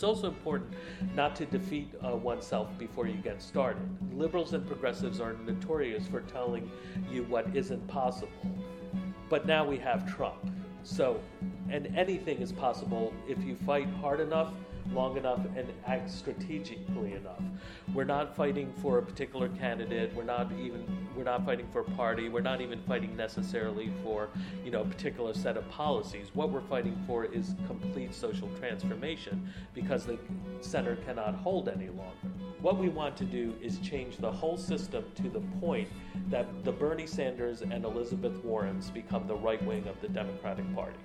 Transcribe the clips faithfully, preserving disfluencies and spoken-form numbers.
also important not to defeat uh, oneself before you get started. Liberals and progressives are notorious for telling you what isn't possible. But now we have Trump. So, and anything is possible if you fight hard enough, long enough, and act strategically enough. We're not fighting for a particular candidate. We're not even we're not fighting for a party. We're not even fighting necessarily for, you know, a particular set of policies. What we're fighting for is complete social transformation, because the center cannot hold any longer. What we want to do is change the whole system to the point that the Bernie Sanders and Elizabeth Warrens become the right wing of the Democratic Party.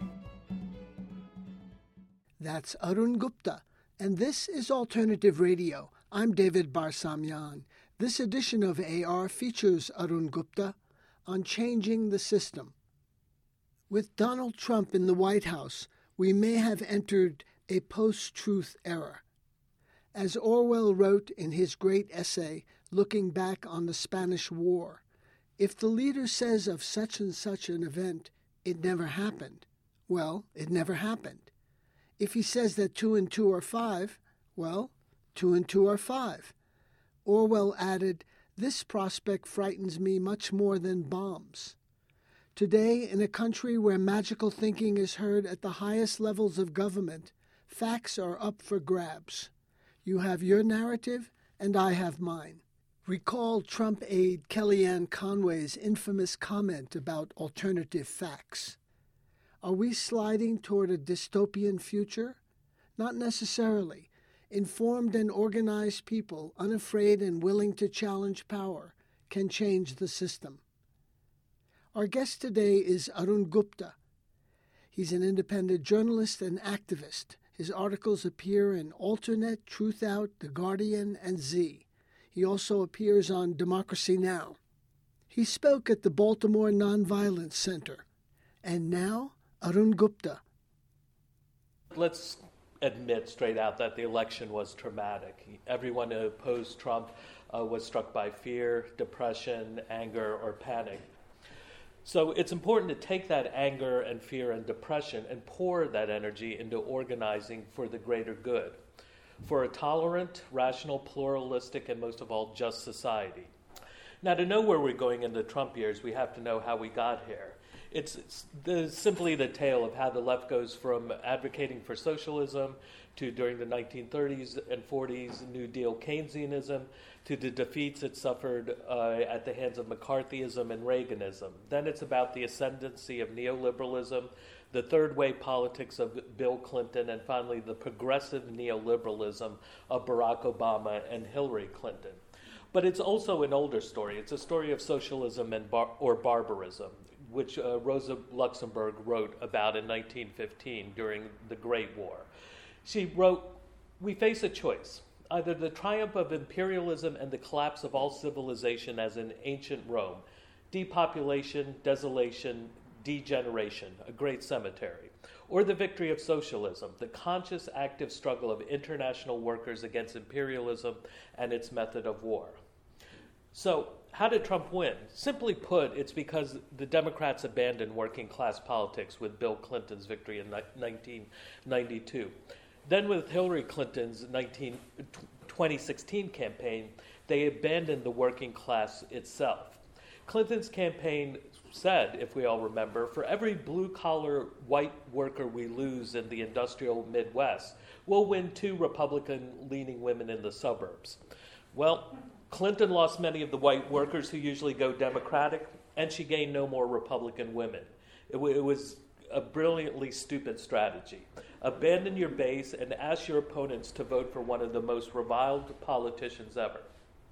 That's Arun Gupta, and this is Alternative Radio. I'm David Barsamyan. This edition of A R features Arun Gupta on changing the system. With Donald Trump in the White House, we may have entered a post-truth era. As Orwell wrote in his great essay, Looking Back on the Spanish War, if the leader says of such and such an event, it never happened, well, it never happened. If he says that two and two are five, well, two and two are five. Orwell added, this prospect frightens me much more than bombs. Today, in a country where magical thinking is heard at the highest levels of government, facts are up for grabs. You have your narrative, and I have mine. Recall Trump aide Kellyanne Conway's infamous comment about alternative facts. Are we sliding toward a dystopian future? Not necessarily. Informed and organized people, unafraid and willing to challenge power, can change the system. Our guest today is Arun Gupta. He's an independent journalist and activist. His articles appear in Alternet, Truthout, The Guardian, and Z. He also appears on Democracy Now! He spoke at the Baltimore Nonviolence Center. And now, Arun Gupta. Let's admit straight out that the election was traumatic. Everyone who opposed Trump uh, was struck by fear, depression, anger, or panic. So it's important to take that anger and fear and depression and pour that energy into organizing for the greater good, for a tolerant, rational, pluralistic, and most of all, just society. Now, to know where we're going in the Trump years, we have to know how we got here. It's, it's the, simply the tale of how the left goes from advocating for socialism to, during the nineteen thirties and forties, New Deal Keynesianism, to the defeats it suffered uh, at the hands of McCarthyism and Reaganism. Then it's about the ascendancy of neoliberalism, the third way politics of Bill Clinton, and finally the progressive neoliberalism of Barack Obama and Hillary Clinton. But it's also an older story. It's a story of socialism and bar- or barbarism, which uh, Rosa Luxemburg wrote about in nineteen fifteen during the Great War. She wrote, "We face a choice, either the triumph of imperialism and the collapse of all civilization as in ancient Rome, depopulation, desolation, degeneration, a great cemetery, or the victory of socialism, the conscious active struggle of international workers against imperialism and its method of war." So, how did Trump win? Simply put, it's because the Democrats abandoned working class politics with Bill Clinton's victory in nineteen ninety-two. Then with Hillary Clinton's twenty sixteen campaign, they abandoned the working class itself. Clinton's campaign said, if we all remember, for every blue-collar white worker we lose in the industrial Midwest, we'll win two Republican-leaning women in the suburbs. Well, Clinton lost many of the white workers who usually go Democratic, and she gained no more Republican women. It, w- it was a brilliantly stupid strategy. Abandon your base and ask your opponents to vote for one of the most reviled politicians ever.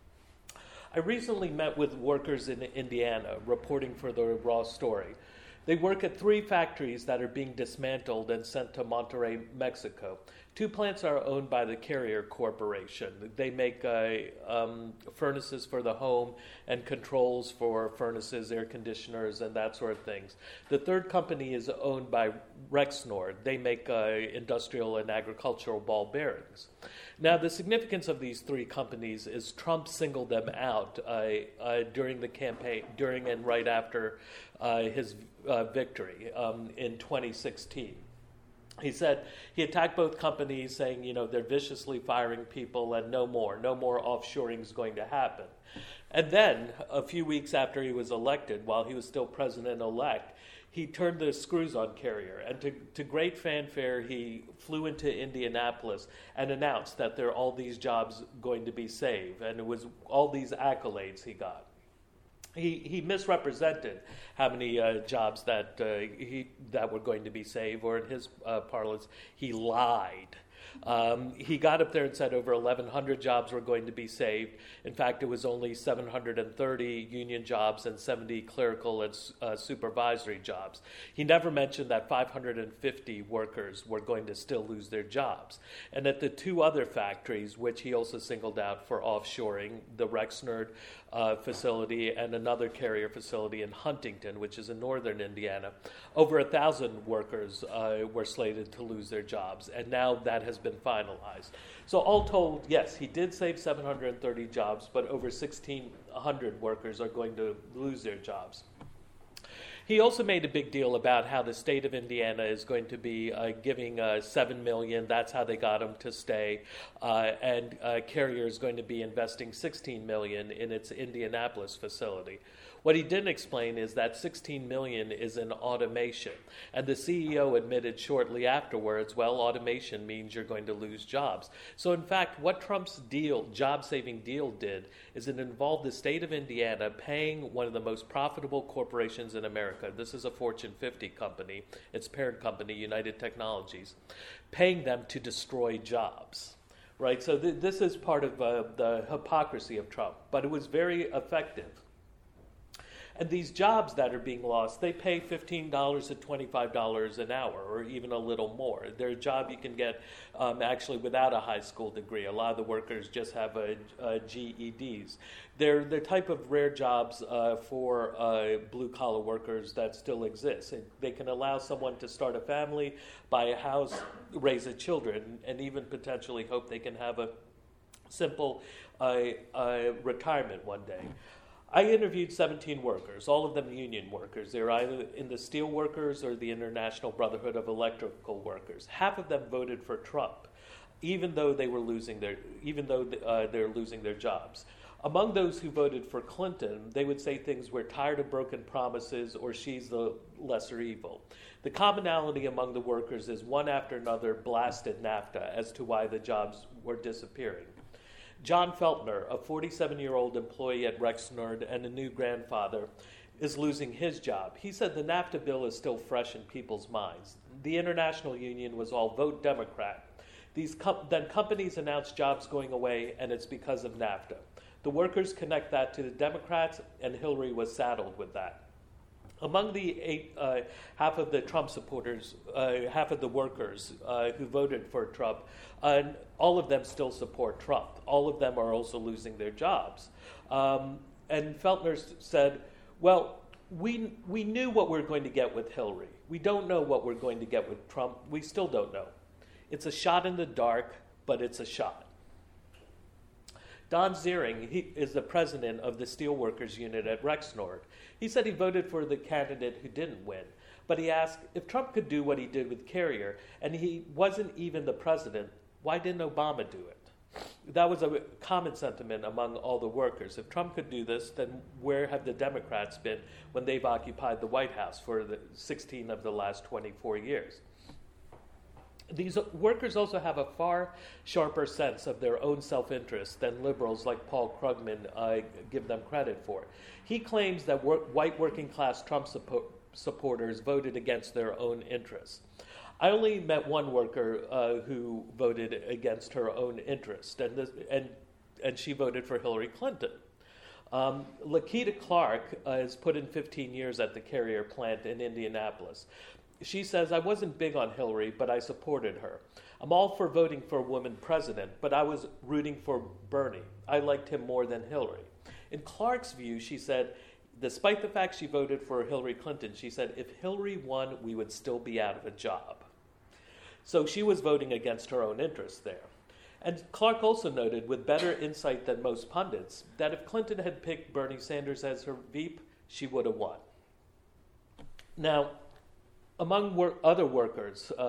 I recently met with workers in Indiana reporting for the Raw Story. They work at three factories that are being dismantled and sent to Monterrey, Mexico. Two plants are owned by the Carrier Corporation. They make uh, um, furnaces for the home and controls for furnaces, air conditioners, and that sort of things. The third company is owned by Rexnord. They make uh, industrial and agricultural ball bearings. Now, the significance of these three companies is Trump singled them out uh, uh, during the campaign, during and right after uh, his uh, victory um, in twenty sixteen. He said he attacked both companies, saying, you know, they're viciously firing people and no more. No more offshoring is going to happen. And then, a few weeks after he was elected, while he was still president-elect, he turned the screws on Carrier. And to, to great fanfare, he flew into Indianapolis and announced that there are all these jobs going to be saved. And it was all these accolades he got. He he misrepresented how many uh, jobs that uh, he that were going to be saved, or in his uh, parlance, he lied. Um, he got up there and said over eleven hundred jobs were going to be saved. In fact, it was only seven hundred thirty union jobs and seventy clerical and uh, supervisory jobs. He never mentioned that five hundred fifty workers were going to still lose their jobs. And at the two other factories, which he also singled out for offshoring, the Rexnord uh, facility and another Carrier facility in Huntington, which is in northern Indiana, over a thousand workers uh, were slated to lose their jobs. And now that has been finalized. So all told, yes, he did save seven hundred thirty jobs, but over sixteen hundred workers are going to lose their jobs. He also made a big deal about how the state of Indiana is going to be uh, giving uh, seven million dollars. That's how they got him to stay. Uh, and uh, Carrier is going to be investing sixteen million dollars in its Indianapolis facility. What he didn't explain is that sixteen million dollars is in automation. And the C E O admitted shortly afterwards, well, automation means you're going to lose jobs. So in fact, what Trump's deal, job-saving deal did is it involved the state of Indiana paying one of the most profitable corporations in America. This is a Fortune fifty company, its parent company, United Technologies, paying them to destroy jobs. Right? So th- this is part of uh, the hypocrisy of Trump, but it was very effective. And these jobs that are being lost, they pay fifteen dollars to twenty-five dollars an hour, or even a little more. They're a job you can get um, actually without a high school degree. A lot of the workers just have a, a G E Ds. They're the type of rare jobs uh, for uh, blue-collar workers that still exist. They can allow someone to start a family, buy a house, raise a children, and even potentially hope they can have a simple uh, uh, retirement one day. I interviewed seventeen workers, all of them union workers. They're either in the steel workers or the International Brotherhood of Electrical Workers. Half of them voted for Trump, even though they were losing their, even though uh, they're losing their jobs. Among those who voted for Clinton, they would say things, we're tired of broken promises, or she's the lesser evil. The commonality among the workers is one after another blasted NAFTA as to why the jobs were disappearing. John Feltner, a forty-seven-year-old employee at Rexnord and a new grandfather, is losing his job. He said the NAFTA bill is still fresh in people's minds. The international union was all vote Democrat. These com- then companies announced jobs going away, and it's because of NAFTA. The workers connect that to the Democrats, and Hillary was saddled with that. Among the eight, uh, half of the Trump supporters, uh, half of the workers uh, who voted for Trump, uh, all of them still support Trump. All of them are also losing their jobs. Um, and Feltner said, well, we we knew what we we're going to get with Hillary. We don't know what we're going to get with Trump. We still don't know. It's a shot in the dark, but it's a shot. Don Ziering, he is the president of the Steelworkers Unit at Rexnord. He said he voted for the candidate who didn't win, but he asked if Trump could do what he did with Carrier, and he wasn't even the president, why didn't Obama do it? That was a common sentiment among all the workers. If Trump could do this, then where have the Democrats been when they've occupied the White House for the sixteen of the last twenty-four years? These workers also have a far sharper sense of their own self-interest than liberals like Paul Krugman uh, give them credit for. He claims that work, white working-class Trump suppo- supporters voted against their own interests. I only met one worker uh, who voted against her own interest, and, this, and, and she voted for Hillary Clinton. Um, Lakita Clark uh, has put in fifteen years at the Carrier plant in Indianapolis. She says, I wasn't big on Hillary, but I supported her. I'm all for voting for a woman president, but I was rooting for Bernie. I liked him more than Hillary. In Clark's view, she said, despite the fact she voted for Hillary Clinton, she said, if Hillary won, we would still be out of a job. So she was voting against her own interests there. And Clark also noted, with better insight than most pundits, that if Clinton had picked Bernie Sanders as her Veep, she would have won. Now, among wor- other workers, uh,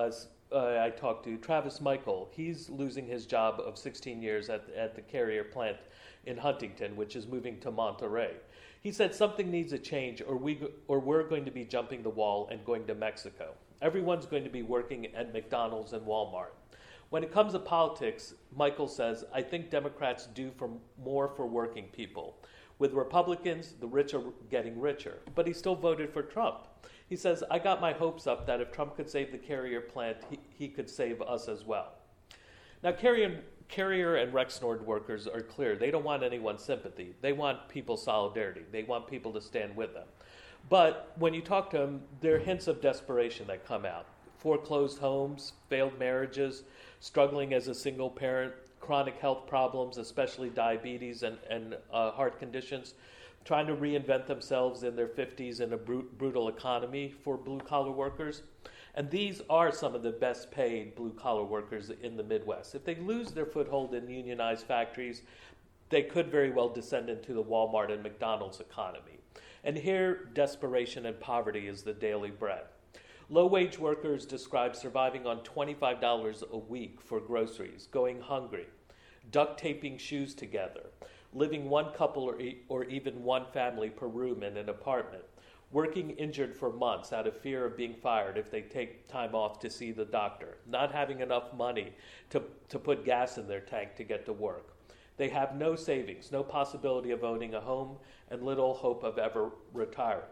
uh, I talked to, Travis Michael, he's losing his job of sixteen years at, at the Carrier plant in Huntington, which is moving to Monterey. He said something needs a change or, we, or we're going to be jumping the wall and going to Mexico. Everyone's going to be working at McDonald's and Walmart. When it comes to politics, Michael says, I think Democrats do for more for working people. With Republicans, the rich are getting richer. But he still voted for Trump. He says, I got my hopes up that if Trump could save the Carrier plant, he, he could save us as well. Now, Carrier, Carrier and Rexnord workers are clear. They don't want anyone's sympathy. They want people's solidarity. They want people to stand with them. But when you talk to them, there are hints of desperation that come out. Foreclosed homes, failed marriages, struggling as a single parent, chronic health problems, especially diabetes and, and uh, heart conditions, trying to reinvent themselves in their fifties in a br- brutal economy for blue-collar workers. And these are some of the best-paid blue-collar workers in the Midwest. If they lose their foothold in unionized factories, they could very well descend into the Walmart and McDonald's economy. And here, desperation and poverty is the daily bread. Low-wage workers describe surviving on twenty-five dollars a week for groceries, going hungry, duct taping shoes together, living one couple or, e- or even one family per room in an apartment, working injured for months out of fear of being fired if they take time off to see the doctor, not having enough money to, to put gas in their tank to get to work. They have no savings, no possibility of owning a home, and little hope of ever retiring.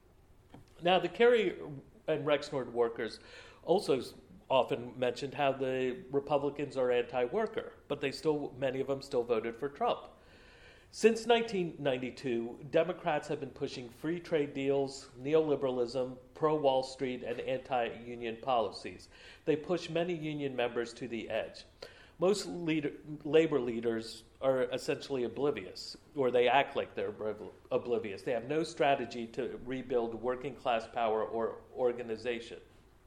Now, the Carrier and Rexnord workers also often mentioned how the Republicans are anti-worker, but they still, many of them still voted for Trump. Since nineteen ninety-two, Democrats have been pushing free trade deals, neoliberalism, pro-Wall Street, and anti-union policies. They push many union members to the edge. Most leader, labor leaders are essentially oblivious, or they act like they're oblivious. They have no strategy to rebuild working class power or organization.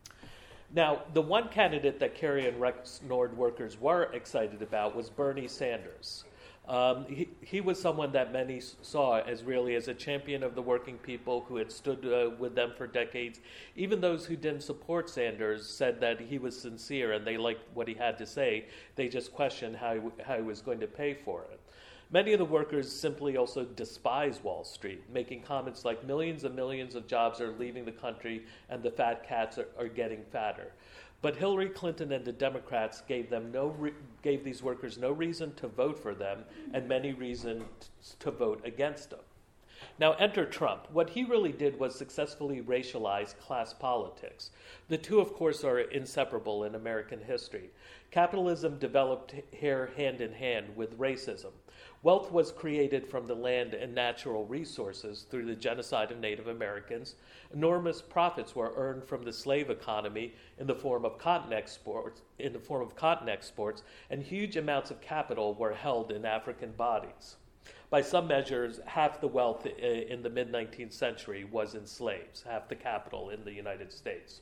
Now, the one candidate that Carrier and Rexnord workers were excited about was Bernie Sanders. Um, he, he was someone that many saw as really as a champion of the working people who had stood uh, with them for decades. Even those who didn't support Sanders said that he was sincere and they liked what he had to say. They just questioned how he, how he was going to pay for it. Many of the workers simply also despise Wall Street, making comments like millions and millions of jobs are leaving the country and the fat cats are, are getting fatter. But Hillary Clinton and the Democrats gave them no re- gave these workers no reason to vote for them and many reasons to vote against them. Now enter Trump. What he really did was successfully racialize class politics. The two, of course, are inseparable in American history. Capitalism developed here hand in hand with racism. Wealth was created from the land and natural resources through the genocide of Native Americans. Enormous profits were earned from the slave economy in the form of cotton exports, in the form of cotton exports, and huge amounts of capital were held in African bodies. By some measures, half the wealth in the mid-nineteenth century was in slaves, half the capital in the United States.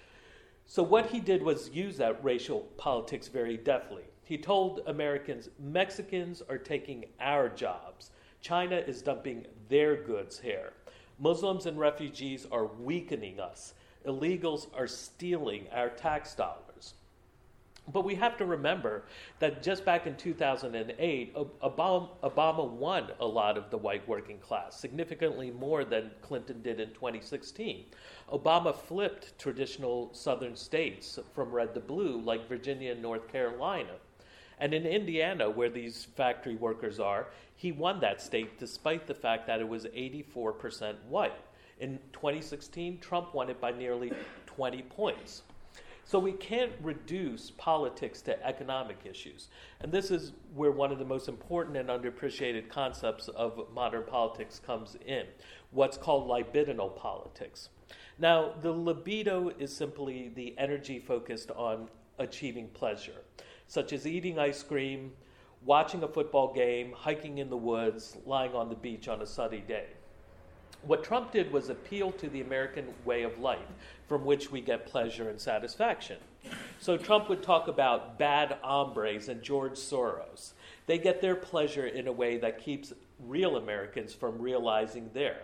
So what he did was use that racial politics very deftly. He told Americans, Mexicans are taking our jobs. China is dumping their goods here. Muslims and refugees are weakening us. Illegals are stealing our tax dollars. But we have to remember that just back in two thousand eight, Obama, Obama won a lot of the white working class, significantly more than Clinton did in twenty sixteen. Obama flipped traditional southern states from red to blue, like Virginia and North Carolina. And in Indiana, where these factory workers are, he won that state despite the fact that it was eighty-four percent white. In twenty sixteen, Trump won it by nearly twenty points. So we can't reduce politics to economic issues. And this is where one of the most important and underappreciated concepts of modern politics comes in, what's called libidinal politics. Now, the libido is simply the energy focused on achieving pleasure, such as eating ice cream, watching a football game, hiking in the woods, lying on the beach on a sunny day. What Trump did was appeal to the American way of life, from which we get pleasure and satisfaction. So Trump would talk about bad hombres and George Soros. They get their pleasure in a way that keeps real Americans from realizing their.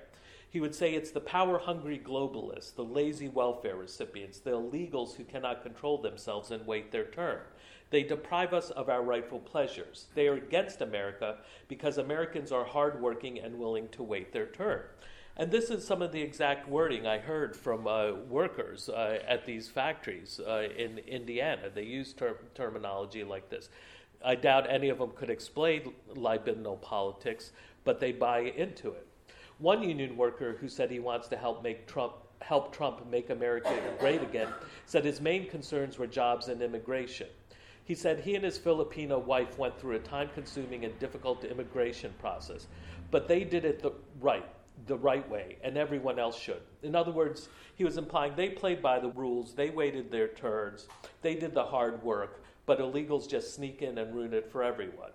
He would say it's the power-hungry globalists, the lazy welfare recipients, the illegals who cannot control themselves and wait their turn. They deprive us of our rightful pleasures. They are against America because Americans are hardworking and willing to wait their turn. And this is some of the exact wording I heard from uh, workers uh, at these factories uh, in Indiana. They use ter- terminology like this. I doubt any of them could explain libidinal politics, but they buy into it. One union worker who said he wants to help make Trump help Trump make America great again said his main concerns were jobs and immigration. He said he and his Filipino wife went through a time-consuming and difficult immigration process, but they did it the right, the right way, and everyone else should. In other words, he was implying they played by the rules, they waited their turns, they did the hard work, but illegals just sneak in and ruin it for everyone.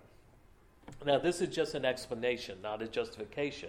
Now, this is just an explanation, not a justification.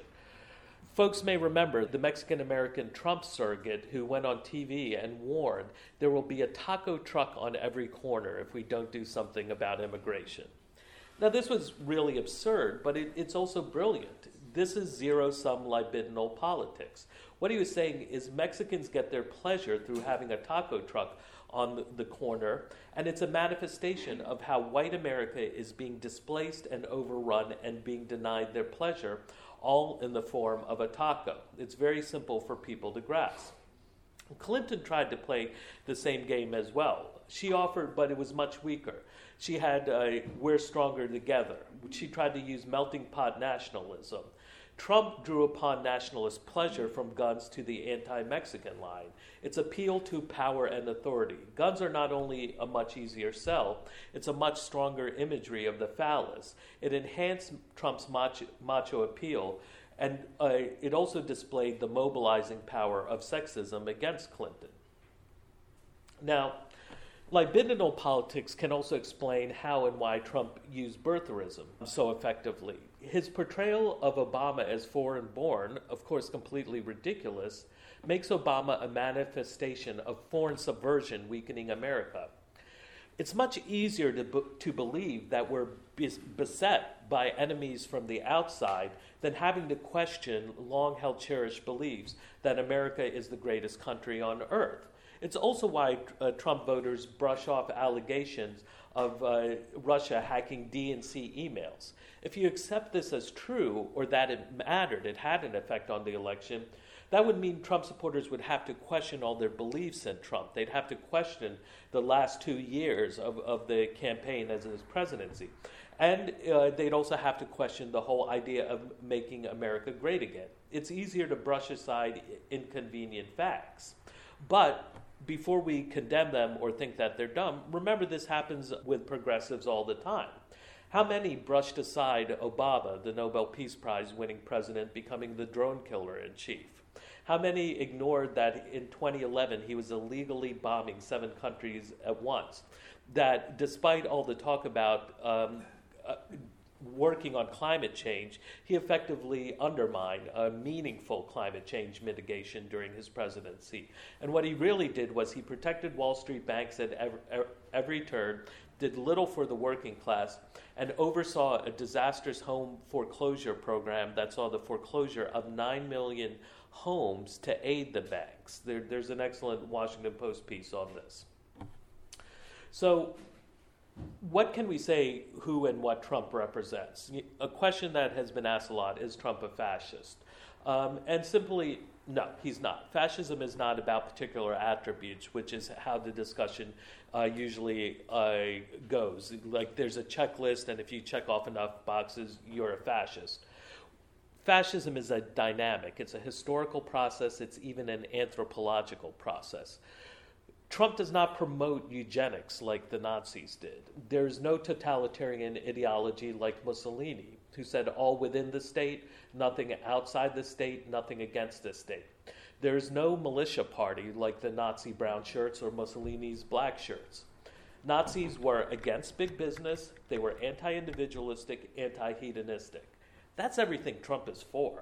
Folks may remember the Mexican-American Trump surrogate who went on T V and warned there will be a taco truck on every corner if we don't do something about immigration. Now, this was really absurd, but it, it's also brilliant. This is zero-sum libidinal politics. What he was saying is Mexicans get their pleasure through having a taco truck on the, the corner, and it's a manifestation of how white America is being displaced and overrun and being denied their pleasure, all in the form of a taco. It's very simple for people to grasp. Clinton tried to play the same game as well. She offered, but it was much weaker. She had uh, We're Stronger Together. She tried to use melting pot nationalism. Trump drew upon nationalist pleasure from guns to the anti-Mexican line. Its appeal to power and authority. Guns are not only a much easier sell, it's a much stronger imagery of the phallus. It enhanced Trump's macho, macho appeal, and uh, it also displayed the mobilizing power of sexism against Clinton. Now, libidinal politics can also explain how and why Trump used birtherism so effectively. His portrayal of Obama as foreign-born, of course completely ridiculous, makes Obama a manifestation of foreign subversion weakening America. It's much easier to, b- to believe that we're bes- beset by enemies from the outside than having to question long-held cherished beliefs that America is the greatest country on earth. It's also why uh, Trump voters brush off allegations of uh, Russia hacking D N C emails. If you accept this as true, or that it mattered, it had an effect on the election, that would mean Trump supporters would have to question all their beliefs in Trump. They'd have to question the last two years of, of the campaign as his presidency. And uh, they'd also have to question the whole idea of making America great again. It's easier to brush aside inconvenient facts. But before we condemn them or think that they're dumb, remember this happens with progressives all the time. How many brushed aside Obama, the Nobel Peace Prize winning president, becoming the drone killer in chief? How many ignored that in twenty eleven he was illegally bombing seven countries at once? That despite all the talk about um, uh, working on climate change, he effectively undermined a meaningful climate change mitigation during his presidency. And what he really did was he protected Wall Street banks at every, every turn, did little for the working class, and oversaw a disastrous home foreclosure program that saw the foreclosure of nine million homes to aid the banks. There, there's an excellent Washington Post piece on this. So, what can we say who and what Trump represents? A question that has been asked a lot, is Trump a fascist? Um, and simply, no, he's not. Fascism is not about particular attributes, which is how the discussion uh, usually uh, goes. Like there's a checklist, and if you check off enough boxes, you're a fascist. Fascism is a dynamic. It's a historical process. It's even an anthropological process. Trump does not promote eugenics like the Nazis did. There's no totalitarian ideology like Mussolini, who said all within the state, nothing outside the state, nothing against the state. There's no militia party like the Nazi brown shirts or Mussolini's black shirts. Nazis were against big business. They were anti-individualistic, anti-hedonistic. That's everything Trump is for.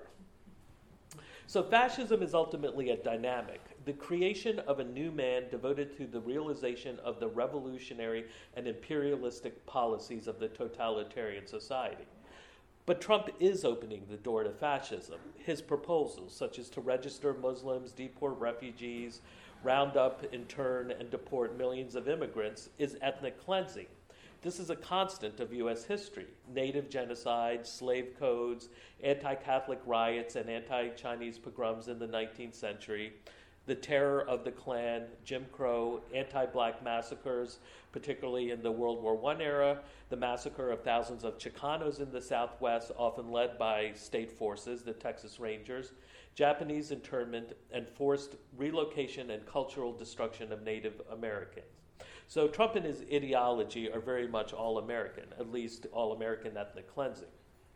So fascism is ultimately a dynamic, the creation of a new man devoted to the realization of the revolutionary and imperialistic policies of the totalitarian society. But Trump is opening the door to fascism. His proposals, such as to register Muslims, deport refugees, round up, intern, and deport millions of immigrants, is ethnic cleansing. This is a constant of U S history. Native genocide, slave codes, anti-Catholic riots, and anti-Chinese pogroms in the nineteenth century, the terror of the Klan, Jim Crow, anti-black massacres, particularly in the World War One era, the massacre of thousands of Chicanos in the Southwest, often led by state forces, the Texas Rangers, Japanese internment, and forced relocation and cultural destruction of Native Americans. So Trump and his ideology are very much all-American, at least all-American ethnic cleansing.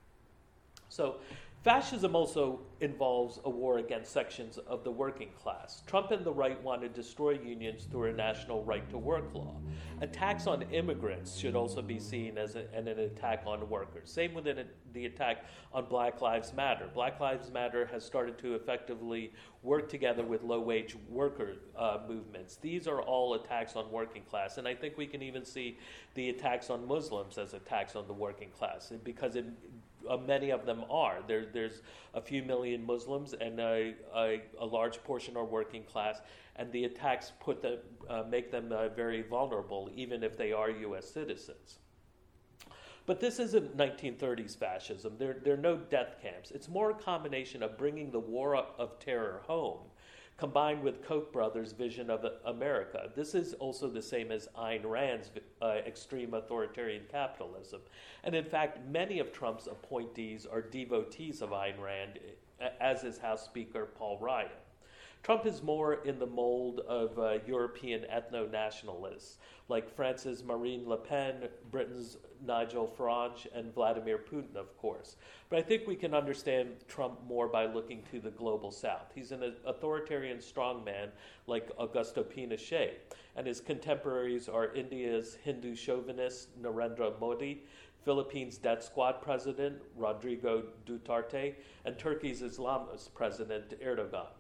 So fascism also involves a war against sections of the working class. Trump and the right want to destroy unions through a national right-to-work law. Attacks on immigrants should also be seen as a, an, an attack on workers. Same with an, the attack on Black Lives Matter. Black Lives Matter has started to effectively work together with low-wage worker uh, movements. These are all attacks on working class, and I think we can even see the attacks on Muslims as attacks on the working class, because it Uh, many of them are. There, there's a few million Muslims, and a, a, a large portion are working class, and the attacks put them, uh, make them uh, very vulnerable, even if they are U S citizens. But this isn't nineteen thirties fascism. There, there are no death camps. It's more a combination of bringing the war of terror home, combined with Koch brothers' vision of America. This is also the same as Ayn Rand's uh, extreme authoritarian capitalism. And in fact, many of Trump's appointees are devotees of Ayn Rand, as is House Speaker Paul Ryan. Trump is more in the mold of uh, European ethno-nationalists, like France's Marine Le Pen, Britain's Nigel Farage, and Vladimir Putin, of course. But I think we can understand Trump more by looking to the global south. He's an authoritarian strongman like Augusto Pinochet, and his contemporaries are India's Hindu chauvinist Narendra Modi, Philippines' death squad president Rodrigo Duterte, and Turkey's Islamist president Erdogan.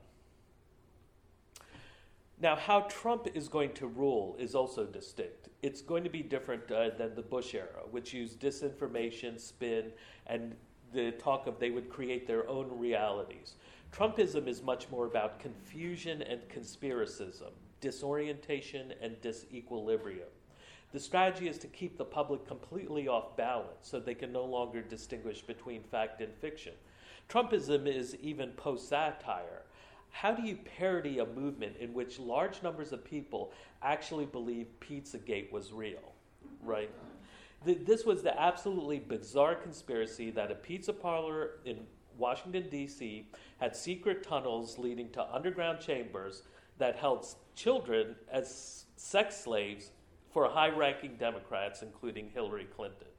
Now, how Trump is going to rule is also distinct. It's going to be different uh, than the Bush era, which used disinformation, spin, and the talk of they would create their own realities. Trumpism is much more about confusion and conspiracism, disorientation and disequilibrium. The strategy is to keep the public completely off balance so they can no longer distinguish between fact and fiction. Trumpism is even post-satire. How do you parody a movement in which large numbers of people actually believe Pizzagate was real, right? The, this was the absolutely bizarre conspiracy that a pizza parlor in Washington, D C had secret tunnels leading to underground chambers that held children as sex slaves for high-ranking Democrats, including Hillary Clinton.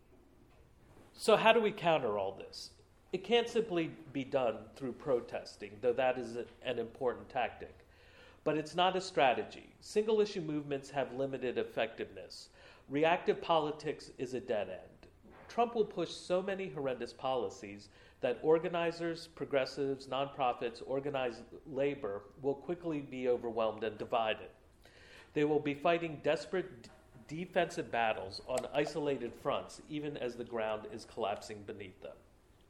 So how do we counter all this? It can't simply be done through protesting, though that is a, an important tactic. But it's not a strategy. Single-issue movements have limited effectiveness. Reactive politics is a dead end. Trump will push so many horrendous policies that organizers, progressives, nonprofits, organized labor will quickly be overwhelmed and divided. They will be fighting desperate d- defensive battles on isolated fronts, even as the ground is collapsing beneath them.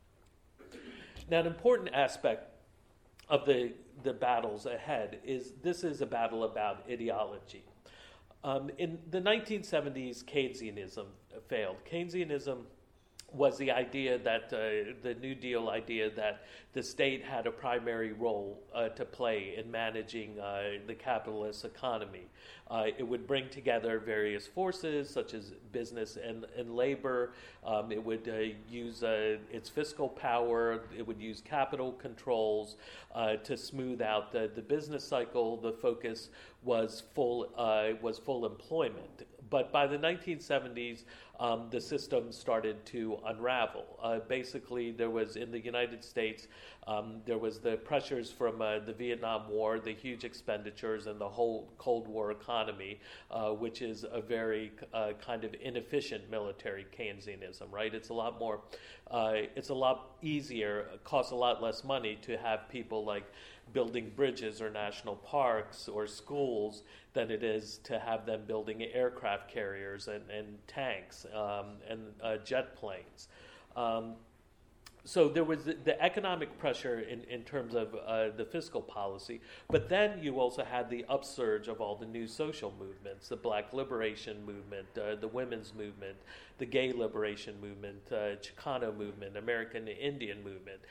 Now, an important aspect of the, the battles ahead is this is a battle about ideology. Um, in the nineteen seventies, Keynesianism failed. Keynesianism was the idea that, uh, the New Deal idea that the state had a primary role uh, to play in managing uh, the capitalist economy. Uh, it would bring together various forces, such as business and, and labor. Um, it would uh, use uh, its fiscal power. It would use capital controls uh, to smooth out the, the business cycle. The focus was full uh, was full employment. But by the nineteen seventies, um, the system started to unravel. Uh, basically, there was, in the United States, um, there was the pressures from uh, the Vietnam War, the huge expenditures, and the whole Cold War economy, uh, which is a very uh, kind of inefficient military Keynesianism, right? It's a lot more, uh, it's a lot easier, costs a lot less money to have people like building bridges or national parks or schools than it is to have them building aircraft carriers and, and tanks um, and uh, jet planes. Um, so there was the, the economic pressure in, in terms of uh, the fiscal policy, but then you also had the upsurge of all the new social movements, the Black liberation movement, uh, the women's movement, the gay liberation movement, uh, Chicano movement, American Indian movement.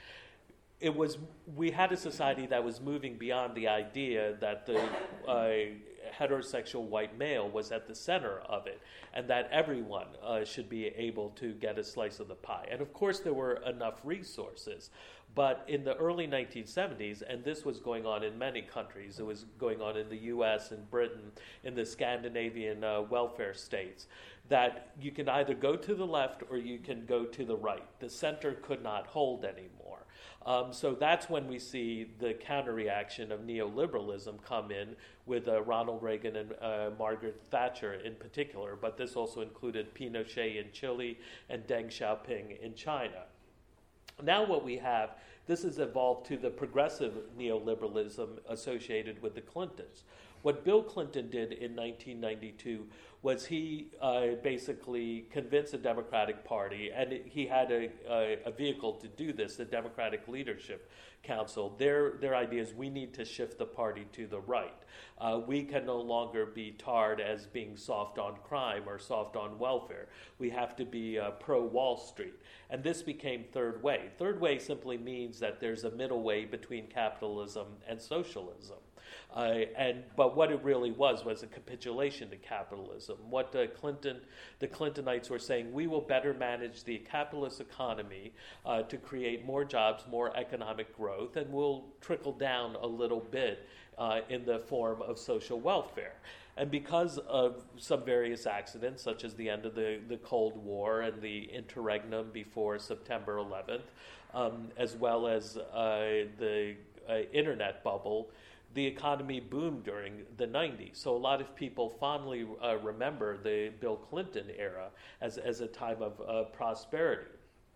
It was, we had a society that was moving beyond the idea that the uh, heterosexual white male was at the center of it, and that everyone uh, should be able to get a slice of the pie. And of course there were enough resources, but in the early nineteen seventies, and this was going on in many countries, it was going on in the U S and Britain, in the Scandinavian uh, welfare states, that you can either go to the left or you can go to the right. The center could not hold anymore. Um, so that's when we see the counter-reaction of neoliberalism come in with uh, Ronald Reagan and uh, Margaret Thatcher in particular, but this also included Pinochet in Chile and Deng Xiaoping in China. Now what we have, this has evolved to the progressive neoliberalism associated with the Clintons. What Bill Clinton did in nineteen ninety-two was he uh, basically convinced the Democratic Party, and it, he had a, a, a vehicle to do this, the Democratic Leadership Council. Their, their idea is we need to shift the party to the right. Uh, we can no longer be tarred as being soft on crime or soft on welfare. We have to be uh, pro-Wall Street. And this became Third Way. Third Way simply means that there's a middle way between capitalism and socialism. Uh, and but what it really was was a capitulation to capitalism. What uh, Clinton, the Clintonites were saying, we will better manage the capitalist economy uh, to create more jobs, more economic growth, and we'll trickle down a little bit uh, in the form of social welfare. And because of some various accidents, such as the end of the, the Cold War and the interregnum before September eleventh, um, as well as uh, the uh, internet bubble, the economy boomed during the nineties. So a lot of people fondly uh, remember the Bill Clinton era as, as a time of uh, prosperity.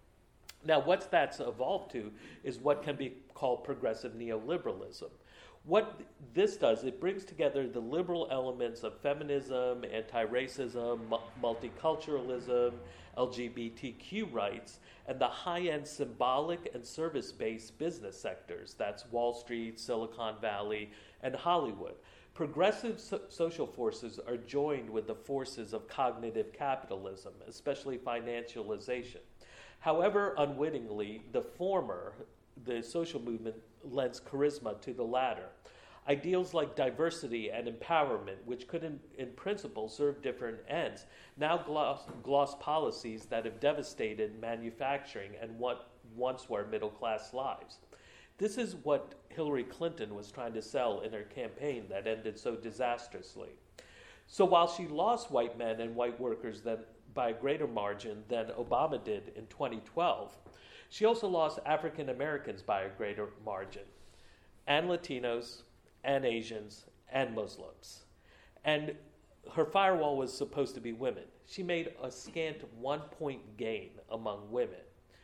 Now, what that's evolved to is what can be called progressive neoliberalism. What this does, it brings together the liberal elements of feminism, anti-racism, multiculturalism, L G B T Q rights, and the high-end symbolic and service-based business sectors. That's Wall Street, Silicon Valley, and Hollywood. Progressive so- social forces are joined with the forces of cognitive capitalism, especially financialization. However, unwittingly, the former, the social movement, lends charisma to the latter. Ideals like diversity and empowerment, which could in, in principle serve different ends, now gloss, gloss policies that have devastated manufacturing and what once were middle-class lives. This is what Hillary Clinton was trying to sell in her campaign that ended so disastrously. So while she lost white men and white workers then by a greater margin than Obama did in twenty twelve, she also lost African Americans by a greater margin, and Latinos, and Asians, and Muslims. And her firewall was supposed to be women. She made a scant one-point gain among women.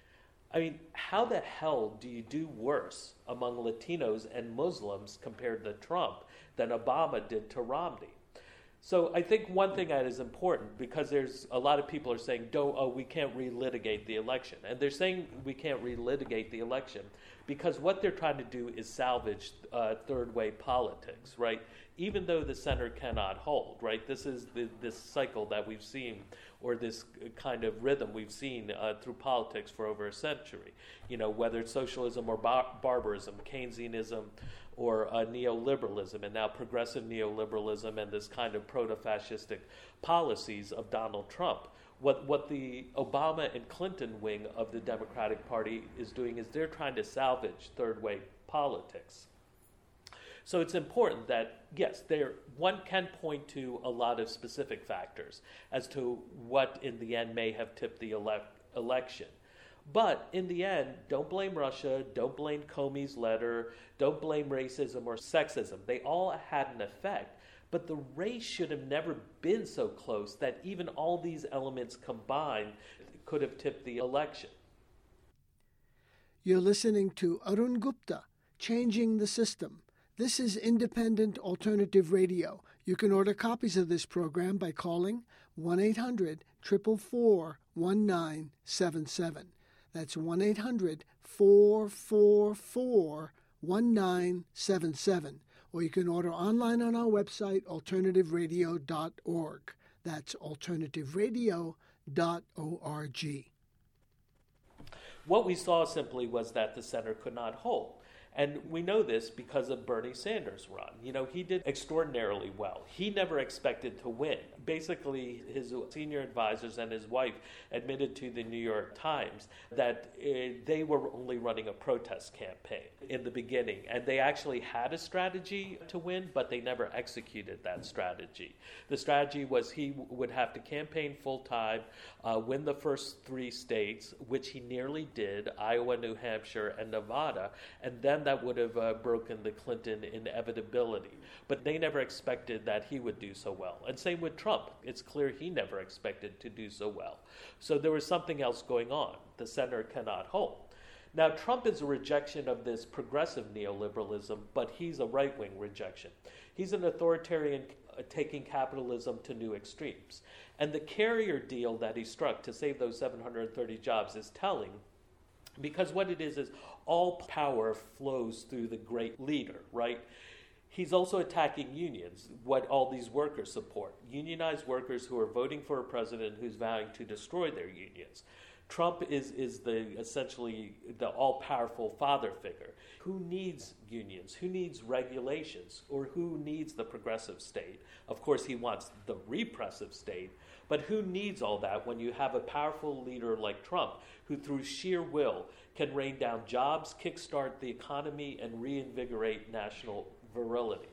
I mean, how the hell do you do worse among Latinos and Muslims compared to Trump than Obama did to Romney? So I think one thing that is important, because there's a lot of people are saying, don't, oh, we can't relitigate the election. And they're saying we can't relitigate the election because what they're trying to do is salvage uh, third way politics, right? Even though the center cannot hold, right? This is the, this cycle that we've seen, or this kind of rhythm we've seen uh, through politics for over a century. You know, whether it's socialism or bar- barbarism, Keynesianism, or uh, neoliberalism, and now progressive neoliberalism and this kind of proto-fascistic policies of Donald Trump. What what the Obama and Clinton wing of the Democratic Party is doing is they're trying to salvage third-way politics. So it's important that, yes, there one can point to a lot of specific factors as to what in the end may have tipped the ele- election. But in the end, don't blame Russia, don't blame Comey's letter, don't blame racism or sexism. They all had an effect. But the race should have never been so close that even all these elements combined could have tipped the election. You're listening to Arun Gupta, Changing the System. This is Independent Alternative Radio. You can order copies of this program by calling one eight hundred, four four four, one nine seven seven. That's one eight hundred four four four one nine seven seven. Or you can order online on our website, alternative radio dot org. That's alternative radio dot org. What we saw simply was that the center could not hold. And we know this because of Bernie Sanders' run. You know, he did extraordinarily well. He never expected to win. Basically, his senior advisors and his wife admitted to the New York Times that uh, they were only running a protest campaign in the beginning. And they actually had a strategy to win, but they never executed that strategy. The strategy was he w- would have to campaign full-time, uh, win the first three states, which he nearly did, Iowa, New Hampshire, and Nevada, and then that would have uh, broken the Clinton inevitability. But they never expected that he would do so well. And same with Trump. It's clear he never expected to do so well. So there was something else going on. The center cannot hold. Now, Trump is a rejection of this progressive neoliberalism, but he's a right-wing rejection. He's an authoritarian uh, taking capitalism to new extremes. And the carrier deal that he struck to save those seven hundred thirty jobs is telling, because what it is is all power flows through the great leader, right? He's also attacking unions, what all these workers support. Unionized workers who are voting for a president who's vowing to destroy their unions. Trump is, is the essentially the all-powerful father figure. Who needs unions? Who needs regulations? Or who needs the progressive state? Of course, he wants the repressive state. But who needs all that when you have a powerful leader like Trump who through sheer will can rain down jobs, kickstart the economy, and reinvigorate national virility?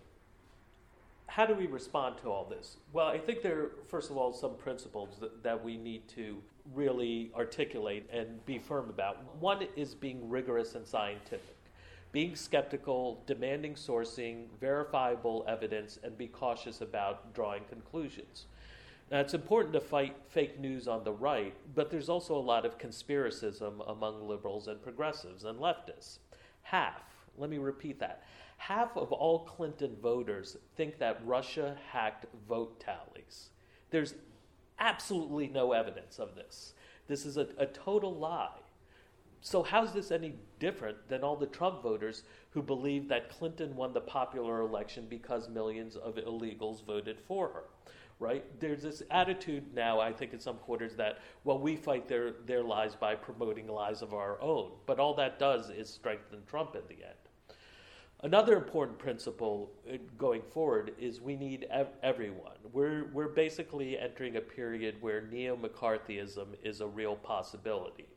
How do we respond to all this? Well, I think there are, first of all, some principles that, that we need to really articulate and be firm about. One is being rigorous and scientific, being skeptical, demanding sourcing, verifiable evidence, and be cautious about drawing conclusions. Now, it's important to fight fake news on the right, but there's also a lot of conspiracism among liberals and progressives and leftists. Half, let me repeat that, half of all Clinton voters think that Russia hacked vote tallies. There's absolutely no evidence of this. This is a, a total lie. So how's this any different than all the Trump voters who believe that Clinton won the popular election because millions of illegals voted for her? Right? There's this attitude now, I think in some quarters, that, well, we fight their, their lies by promoting lies of our own. But all that does is strengthen Trump in the end. Another important principle going forward is we need ev- everyone. We're, we're basically entering a period where neo-McCarthyism is a real possibility.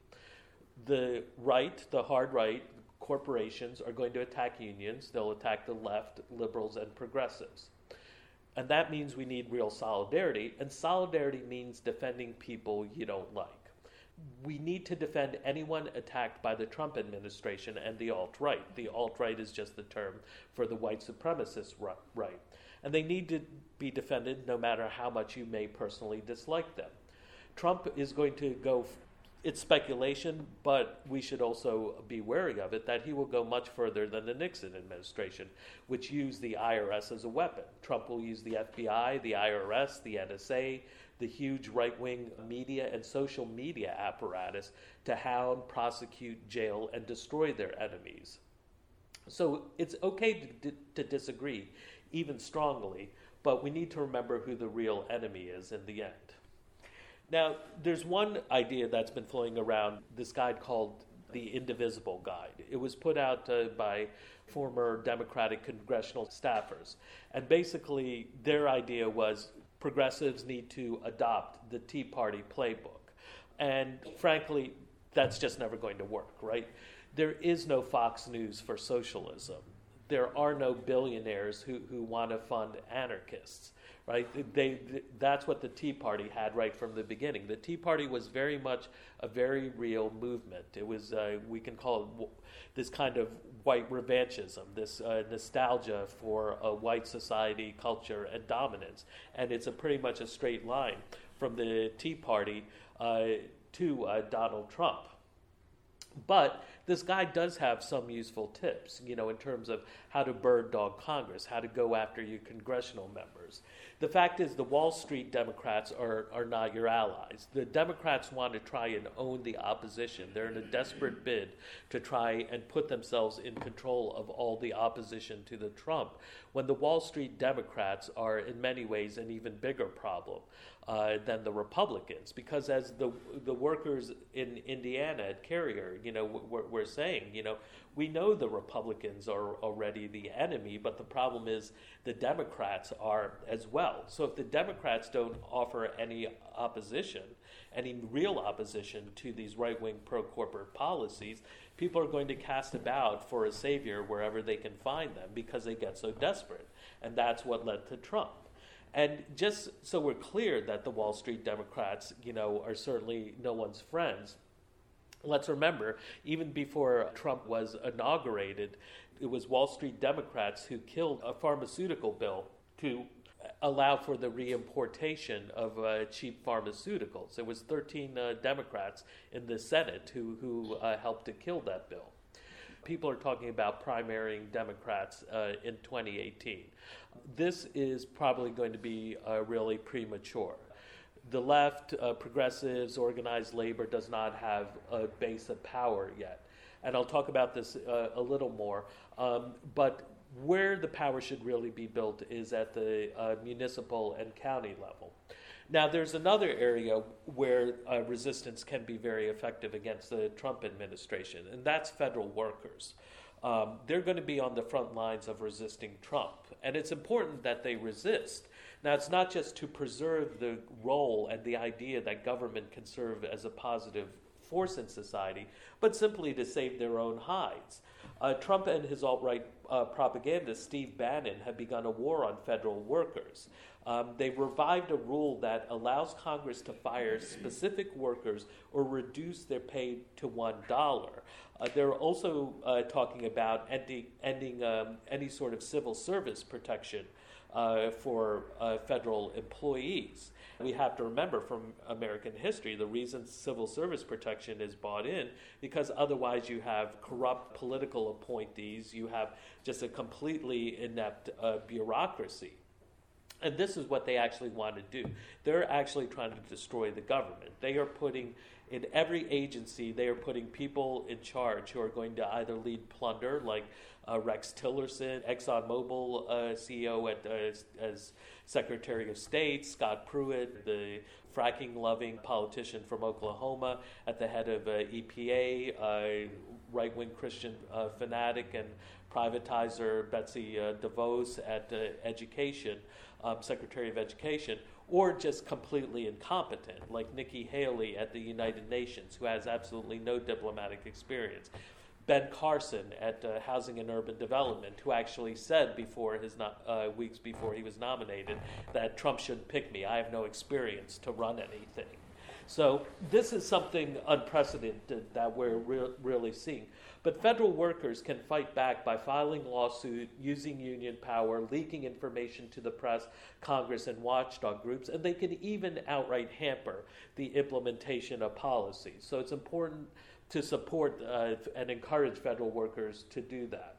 The right, the hard right, corporations are going to attack unions. They'll attack the left, liberals, and progressives. And that means we need real solidarity, and solidarity means defending people you don't like. We need to defend anyone attacked by the Trump administration and the alt-right. The alt-right is just the term for the white supremacist right. And they need to be defended no matter how much you may personally dislike them. Trump is going to go, it's speculation, but we should also be wary of it, that he will go much further than the Nixon administration, which used the I R S as a weapon. Trump will use the F B I, the I R S, the N S A, the huge right-wing media and social media apparatus to hound, prosecute, jail, and destroy their enemies. So it's okay to, to disagree, even strongly, but we need to remember who the real enemy is in the end. Now, there's one idea that's been floating around, this guide called the Indivisible Guide. It was put out uh, by former Democratic congressional staffers. And basically, their idea was progressives need to adopt the Tea Party playbook. And frankly, that's just never going to work, right? There is no Fox News for socialism. There are no billionaires who, who want to fund anarchists. Right? They, they, that's what the Tea Party had right from the beginning. The Tea Party was very much a very real movement. It was, uh, we can call it this kind of white revanchism, this uh, nostalgia for a white society, culture, and dominance. And it's a pretty much a straight line from the Tea Party uh, to uh, Donald Trump. But this guy does have some useful tips, you know, in terms of how to bird dog Congress, how to go after your congressional members. The fact is the Wall Street Democrats are, are not your allies. The Democrats want to try and own the opposition. They're in a desperate bid to try and put themselves in control of all the opposition to the Trump, when the Wall Street Democrats are in many ways an even bigger problem uh, than the Republicans. Because as the the workers in Indiana at Carrier, you know, we're, we're saying, you know, we know the Republicans are already the enemy, but the problem is the Democrats are as well. So if the Democrats don't offer any opposition, any real opposition to these right-wing pro-corporate policies, people are going to cast about for a savior wherever they can find them because they get so desperate. And that's what led to Trump. And just so we're clear that the Wall Street Democrats, you know, are certainly no one's friends, let's remember, even before Trump was inaugurated, it was Wall Street Democrats who killed a pharmaceutical bill to allow for the reimportation of uh, cheap pharmaceuticals. There was thirteen uh, Democrats in the Senate who, who uh, helped to kill that bill. People are talking about primarying Democrats uh, in twenty eighteen. This is probably going to be uh, really premature. The left, uh, progressives, organized labor does not have a base of power yet. And I'll talk about this uh, a little more. Um, but where the power should really be built is at the uh, municipal and county level. Now, there's another area where uh, resistance can be very effective against the Trump administration, and that's federal workers. Um, they're going to be on the front lines of resisting Trump, and it's important that they resist. Now, it's not just to preserve the role and the idea that government can serve as a positive force in society, but simply to save their own hides. Uh, Trump and his alt-right uh, propagandist, Steve Bannon, have begun a war on federal workers. Um, they revived a rule that allows Congress to fire specific workers or reduce their pay to one dollar. Uh, they're also uh, talking about ending, ending um, any sort of civil service protection uh, for uh, federal employees. We have to remember from American history the reason civil service protection is bought in, because otherwise you have corrupt political appointees, you have just a completely inept uh, bureaucracy. And this is what they actually want to do. They're actually trying to destroy the government. They are putting, in every agency, they are putting people in charge who are going to either lead plunder, like uh, Rex Tillerson, ExxonMobil uh, C E O at, uh, as Secretary of State, Scott Pruitt, the fracking-loving politician from Oklahoma at the head of uh, E P A, uh, right-wing Christian uh, fanatic and privatizer Betsy uh, DeVos at uh, Education, um, Secretary of Education, or just completely incompetent, like Nikki Haley at the United Nations, who has absolutely no diplomatic experience. Ben Carson at uh, Housing and Urban Development, who actually said before his no- uh, weeks before he was nominated that Trump shouldn't pick me. I have no experience to run anything. So this is something unprecedented that we're re- really seeing. But federal workers can fight back by filing lawsuits, using union power, leaking information to the press, Congress, and watchdog groups, and they can even outright hamper the implementation of policies. So it's important to support uh, and encourage federal workers to do that.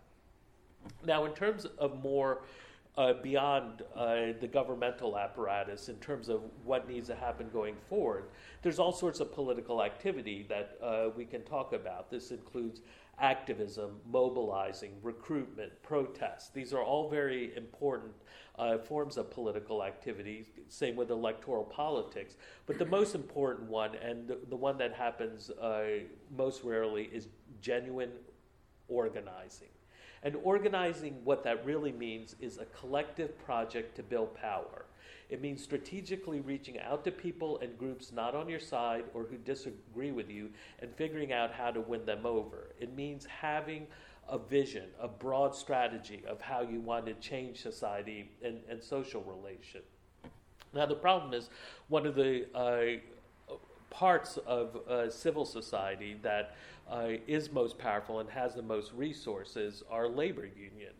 Now, in terms of more uh, beyond uh, the governmental apparatus, in terms of what needs to happen going forward, there's all sorts of political activity that uh, we can talk about. This includes activism, mobilizing, recruitment, protests. These are all very important uh, forms of political activity, same with electoral politics. But the most important one, and the, the one that happens uh, most rarely, is genuine organizing. And organizing, what that really means is a collective project to build power. It means strategically reaching out to people and groups not on your side or who disagree with you and figuring out how to win them over. It means having a vision, a broad strategy of how you want to change society and, and social relation. Now, the problem is one of the uh, parts of uh, civil society that uh, is most powerful and has the most resources are labor unions.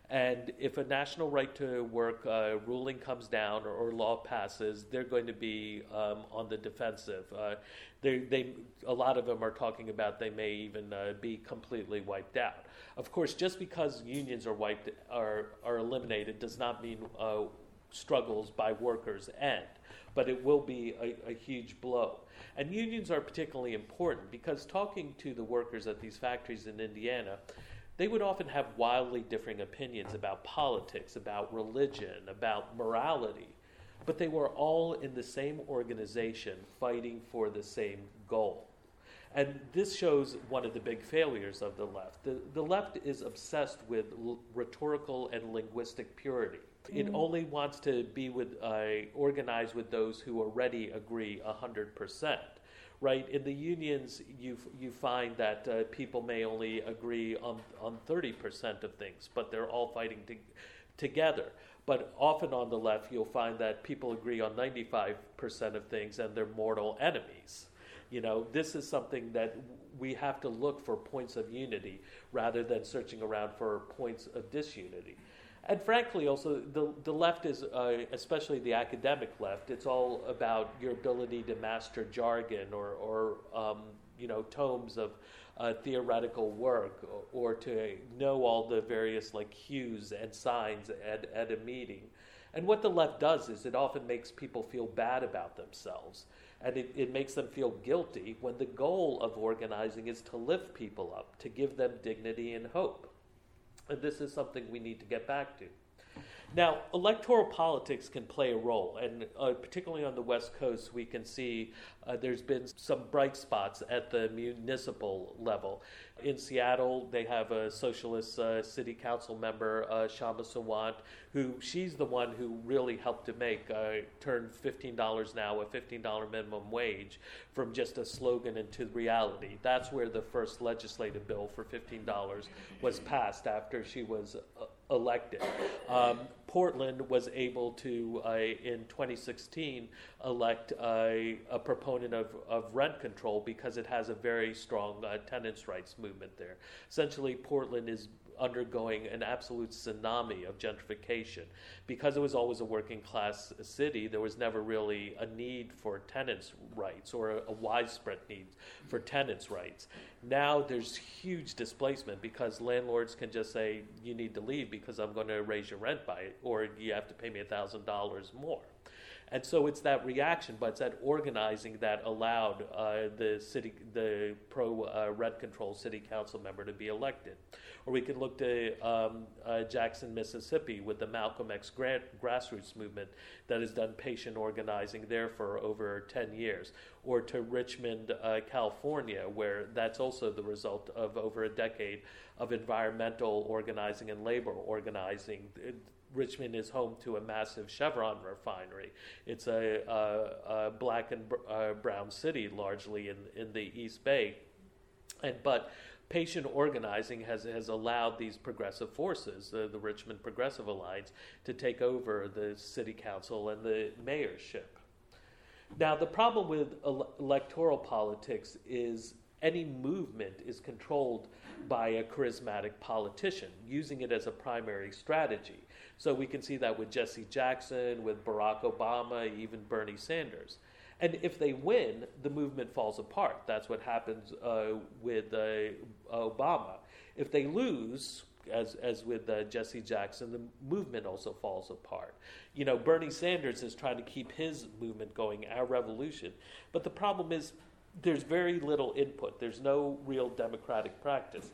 And if a national right to work uh, ruling comes down or, or law passes, they're going to be um, on the defensive. Uh, they, they, a lot of them are talking about they may even uh, be completely wiped out. Of course, just because unions are wiped are are eliminated does not mean uh, struggles by workers end, but it will be a, a huge blow. And unions are particularly important because talking to the workers at these factories in Indiana, they would often have wildly differing opinions about politics, about religion, about morality, but they were all in the same organization fighting for the same goal. And this shows one of the big failures of the left. The, the left is obsessed with l- rhetorical and linguistic purity. It mm. only wants to be with, uh, organized with those who already agree one hundred percent. Right? In the unions, you you find that uh, people may only agree on, on thirty percent of things, but they're all fighting to, together. But often on the left, you'll find that people agree on ninety-five percent of things and they're mortal enemies. You know, this is something that we have to look for points of unity rather than searching around for points of disunity. And frankly, also, the, the left is, uh, especially the academic left, it's all about your ability to master jargon or, or um, you know, tomes of uh, theoretical work, or, or to know all the various, like, hues and signs at, at a meeting. And what the left does is it often makes people feel bad about themselves. And it, it makes them feel guilty when the goal of organizing is to lift people up, to give them dignity and hope. And this is something we need to get back to. Now, electoral politics can play a role, and uh, particularly on the West Coast, we can see uh, there's been some bright spots at the municipal level. In Seattle, they have a socialist uh, city council member, uh, Shama Sawant, who she's the one who really helped to make, uh, turn fifteen dollars now, a fifteen dollars minimum wage, from just a slogan into reality. That's where the first legislative bill for fifteen dollars was passed after she was uh, elected. Um, Portland was able to, uh, in twenty sixteen, elect uh, a proponent of, of rent control because it has a very strong uh, tenants' rights movement there. Essentially, Portland is undergoing an absolute tsunami of gentrification. Because it was always a working class city, there was never really a need for tenants' rights or a, a widespread need for tenants' rights. Now there's huge displacement because landlords can just say, you need to leave because I'm going to raise your rent by it, or you have to pay me one thousand dollars more. And so it's that reaction, but it's that organizing that allowed uh, the city, the pro uh, rent control city council member to be elected. Or we can look to um, uh, Jackson, Mississippi, with the Malcolm X grant, grassroots movement that has done patient organizing there for over ten years. Or to Richmond, uh, California, where that's also the result of over a decade of environmental organizing and labor organizing. It, Richmond is home to a massive Chevron refinery. It's a, a, a black and br- uh, brown city, largely in, in the East Bay. And but patient organizing has has allowed these progressive forces, uh, the Richmond Progressive Alliance, to take over the city council and the mayorship. Now, the problem with ele- electoral politics is any movement is controlled by a charismatic politician, using it as a primary strategy. So we can see that with Jesse Jackson, with Barack Obama, even Bernie Sanders. And if they win, the movement falls apart. That's what happens uh, with uh, Obama. If they lose, as as with uh, Jesse Jackson, the movement also falls apart. You know, Bernie Sanders is trying to keep his movement going, our revolution. But the problem is there's very little input. There's no real democratic practice.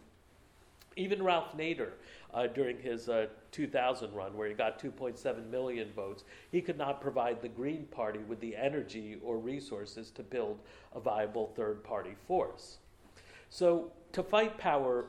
Even Ralph Nader, uh, during his uh, two thousand run, where he got two point seven million votes, he could not provide the Green Party with the energy or resources to build a viable third-party force. So to fight power,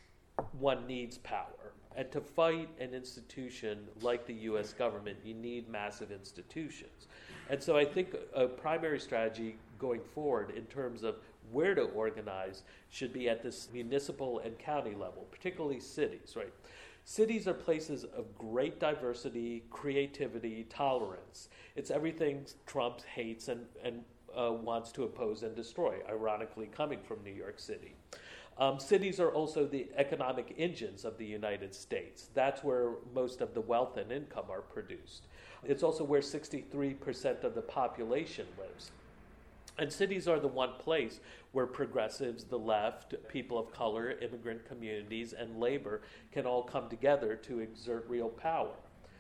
one needs power. And to fight an institution like the U S government, you need massive institutions. And so I think a primary strategy going forward in terms of where to organize should be at this municipal and county level, particularly cities, right? Cities are places of great diversity, creativity, tolerance. It's everything Trump hates and, and uh, wants to oppose and destroy, ironically coming from New York City. Um, cities are also the economic engines of the United States. That's where most of the wealth and income are produced. It's also where sixty-three percent of the population lives. And cities are the one place where progressives, the left, people of color, immigrant communities, and labor can all come together to exert real power.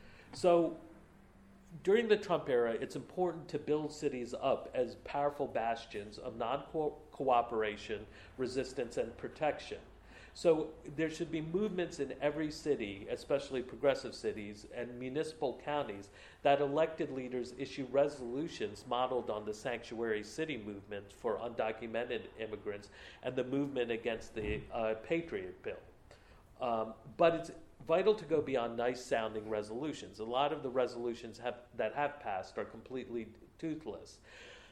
So during the Trump era, it's important to build cities up as powerful bastions of non-cooperation, resistance, and protection. So there should be movements in every city, especially progressive cities and municipal counties, that elected leaders issue resolutions modeled on the sanctuary city movement for undocumented immigrants and the movement against the uh, Patriot Bill. Um, but it's vital to go beyond nice-sounding resolutions. A lot of the resolutions have, that have passed are completely toothless.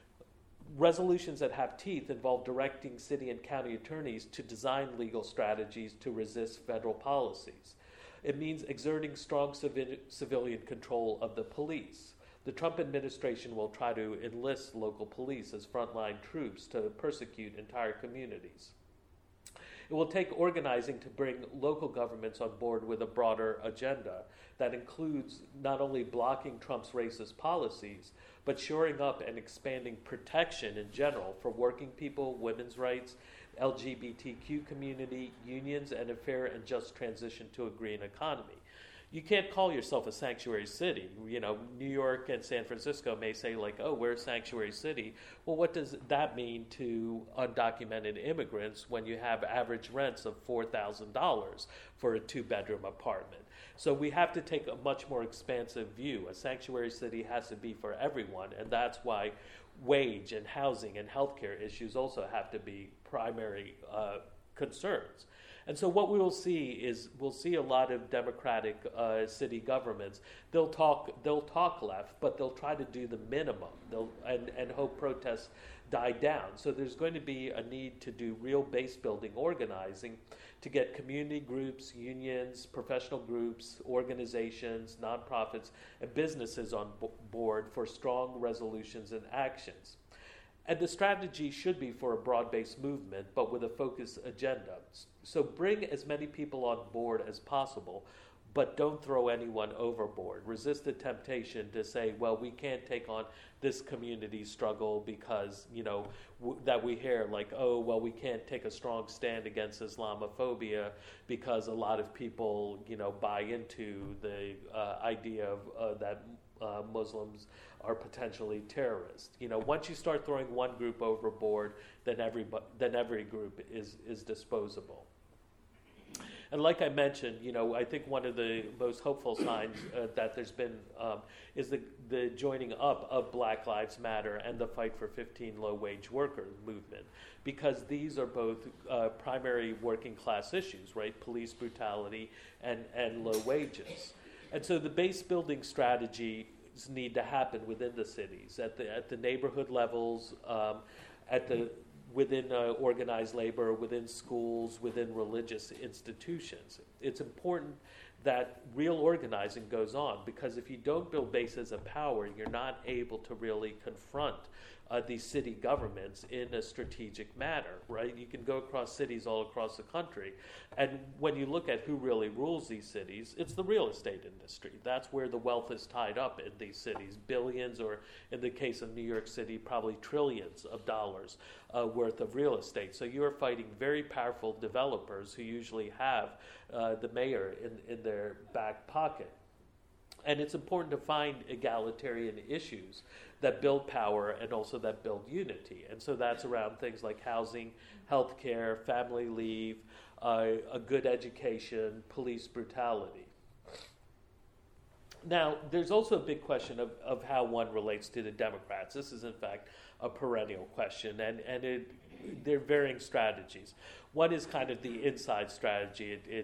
Resolutions that have teeth involve directing city and county attorneys to design legal strategies to resist federal policies. It means exerting strong civi- civilian control of the police. The Trump administration will try to enlist local police as frontline troops to persecute entire communities. It will take organizing to bring local governments on board with a broader agenda that includes not only blocking Trump's racist policies, but shoring up and expanding protection in general for working people, women's rights, L G B T Q community, unions, and a fair and just transition to a green economy. You can't call yourself a sanctuary city. You know, New York and San Francisco may say, like, oh, we're a sanctuary city. Well, what does that mean to undocumented immigrants when you have average rents of four thousand dollars for a two-bedroom apartment? So we have to take a much more expansive view. A sanctuary city has to be for everyone, and that's why wage and housing and healthcare issues also have to be primary uh, concerns. And so what we will see is we'll see a lot of Democratic uh, city governments. They'll talk they'll talk left, but they'll try to do the minimum. They'll and, and hope protests die down. So there's going to be a need to do real base building organizing to get community groups, unions, professional groups, organizations, nonprofits, and businesses on bo- board for strong resolutions and actions. And the strategy should be for a broad-based movement, but with a focused agenda. So bring as many people on board as possible, but don't throw anyone overboard. Resist the temptation to say, well, we can't take on this community struggle because, you know, w- that we hear like, oh, well, we can't take a strong stand against Islamophobia because a lot of people, you know, buy into the uh, idea of uh, that uh, Muslims are potentially terrorists. You know, once you start throwing one group overboard, then every then every group is is disposable. And like I mentioned, you know, I think one of the most hopeful signs uh, that there's been um, is the the joining up of Black Lives Matter and the Fight for fifteen Low-Wage Workers movement, because these are both uh, primary working class issues, right? Police brutality and, and low wages. And so the base building strategy need to happen within the cities, at the at the neighborhood levels, um, at the within uh, organized labor, within schools, within religious institutions. It's important that real organizing goes on, because if you don't build bases of power, you're not able to really confront uh, these city governments in a strategic manner, right? You can go across cities all across the country, and when you look at who really rules these cities, it's the real estate industry. That's where the wealth is tied up in these cities, billions, or in the case of New York City, probably trillions of dollars uh, worth of real estate. So you're fighting very powerful developers who usually have uh, the mayor in, in their back pocket. And it's important to find egalitarian issues that build power and also that build unity. And so that's around things like housing, healthcare, family leave, uh, a good education, police brutality. Now, there's also a big question of, of how one relates to the Democrats. This is, in fact, a perennial question, and, and it, there are varying strategies. One is kind of the inside strategy. It, it's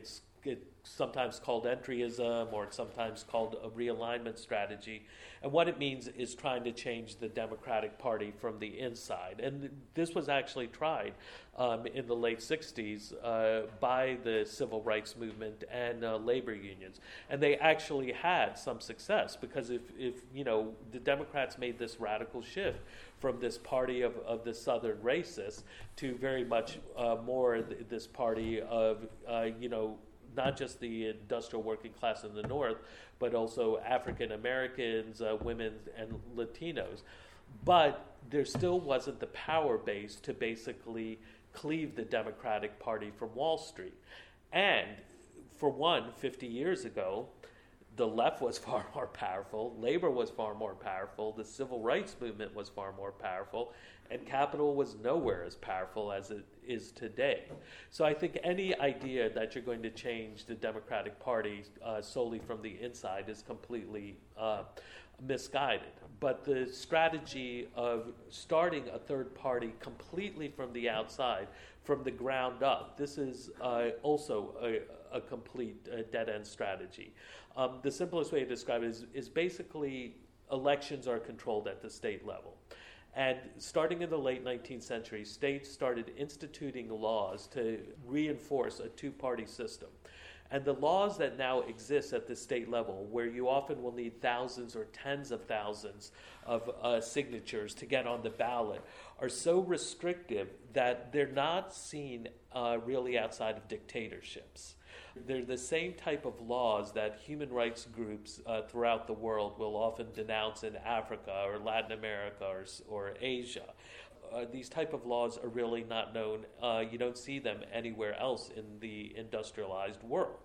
it's sometimes called entryism, or it's sometimes called a realignment strategy. And what it means is trying to change the Democratic Party from the inside. And this was actually tried um, in the late sixties uh, by the civil rights movement and uh, labor unions. And they actually had some success, because if, if you know, the Democrats made this radical shift from this party of, of the Southern racists to very much uh, more th- this party of, uh, you know, not just the industrial working class in the North, but also African Americans, uh, women, and Latinos. But there still wasn't the power base to basically cleave the Democratic Party from Wall Street. And for one, fifty years ago, the left was far more powerful, labor was far more powerful, the civil rights movement was far more powerful, and capital was nowhere as powerful as it is today. So I think any idea that you're going to change the Democratic Party uh, solely from the inside is completely uh, misguided. But the strategy of starting a third party completely from the outside, from the ground up, this is uh, also a, a complete uh, dead-end strategy. Um, the simplest way to describe it is, is basically elections are controlled at the state level. And starting in the late nineteenth century, states started instituting laws to reinforce a two-party system. And the laws that now exist at the state level, where you often will need thousands or tens of thousands of uh, signatures to get on the ballot, are so restrictive that they're not seen uh, really outside of dictatorships. They're the same type of laws that human rights groups uh, throughout the world will often denounce in Africa or Latin America or, or Asia. Uh, these type of laws are really not known. Uh, you don't see them anywhere else in the industrialized world.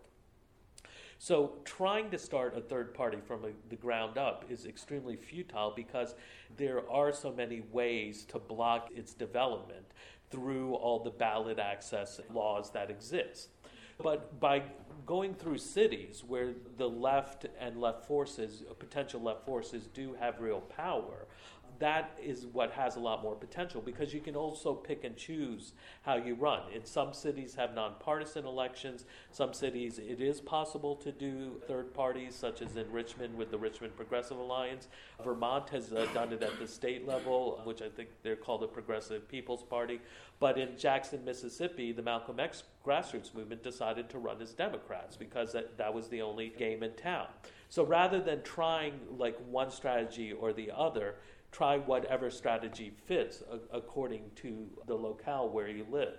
So trying to start a third party from a, the ground up is extremely futile, because there are so many ways to block its development through all the ballot access laws that exist. But by going through cities where the left and left forces, potential left forces, do have real power, that is what has a lot more potential, because you can also pick and choose how you run. In some cities have nonpartisan elections. Some cities it is possible to do third parties, such as in Richmond with the Richmond Progressive Alliance. Vermont has uh, done it at the state level, which I think they're called the Progressive People's Party. But in Jackson, Mississippi, the Malcolm X grassroots movement decided to run as Democrats, because that, that was the only game in town. So rather than trying like one strategy or the other, try whatever strategy fits a- according to the locale where you live.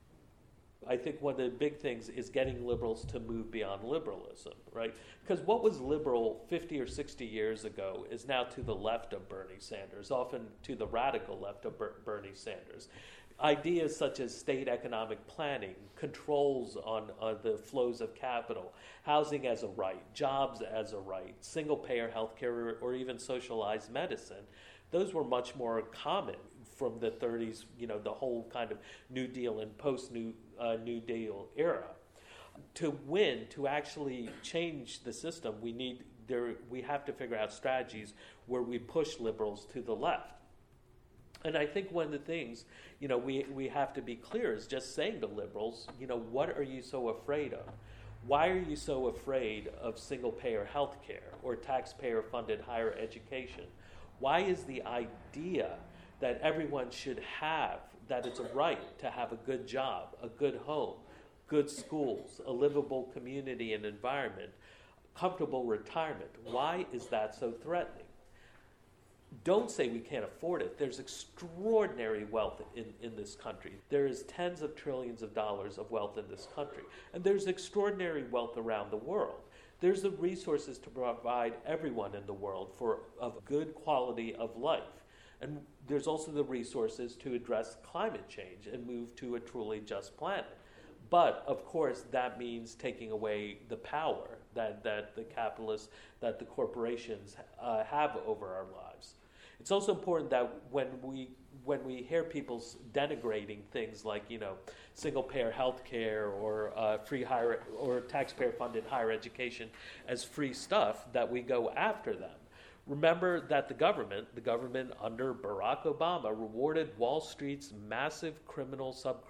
I think one of the big things is getting liberals to move beyond liberalism, right? Because what was liberal fifty or sixty years ago is now to the left of Bernie Sanders, often to the radical left of Ber- Bernie Sanders. Ideas such as state economic planning, controls on uh, the flows of capital, housing as a right, jobs as a right, single-payer healthcare, or, or even socialized medicine, those were much more common from the thirties, you know, the whole kind of New Deal and post-New uh, New Deal era. To win, to actually change the system, we need there. We have to figure out strategies where we push liberals to the left. And I think one of the things, you know, we, we have to be clear is just saying to liberals, you know, what are you so afraid of? Why are you so afraid of single-payer health care or taxpayer-funded higher education? Why is the idea that everyone should have, that it's a right to have a good job, a good home, good schools, a livable community and environment, comfortable retirement, why is that so threatening? Don't say we can't afford it. There's extraordinary wealth in, in this country. There is tens of trillions of dollars of wealth in this country. And there's extraordinary wealth around the world. There's the resources to provide everyone in the world for a good quality of life. And there's also the resources to address climate change and move to a truly just planet. But, of course, that means taking away the power that, that the capitalists, that the corporations uh, have over our lives. It's also important that when we when we hear people denigrating things like, you know, single-payer health care or uh, free higher or taxpayer-funded higher education as free stuff, that we go after them. Remember that the government, the government under Barack Obama, rewarded Wall Street's massive criminal subprime